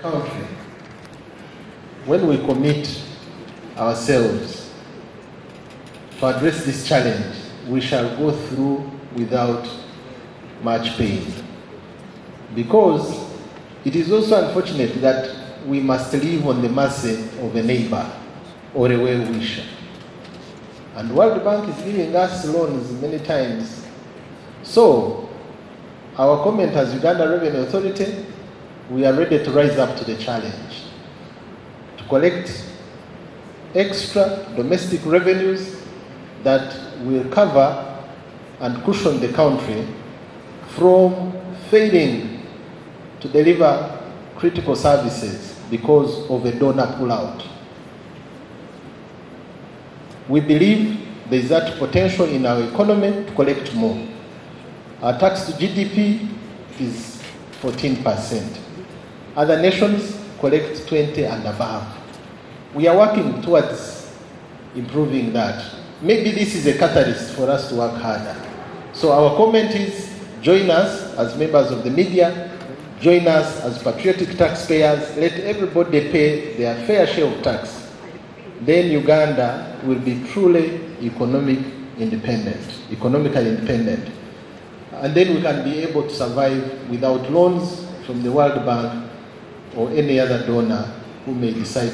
country, when we commit ourselves to address this challenge, we shall go through without much pain. Because it is also unfortunate that we must live on the mercy of a neighbor or a well-wisher. And World Bank is giving us loans many times. So, our comment as Uganda Revenue Authority, we are ready to rise up to the challenge, to collect extra domestic revenues that will cover and cushion the country from failing to deliver critical services because of a donor pullout. We believe there is that potential in our economy to collect more. Our tax to GDP is 14%. Other nations collect 20 and above. We are working towards improving that. Maybe this is a catalyst for us to work harder. So our comment is, join us as members of the media, join us as patriotic taxpayers, let everybody pay their fair share of tax. Then Uganda will be truly economically independent. And then we can be able to survive without loans from the World Bank or any other donor who may decide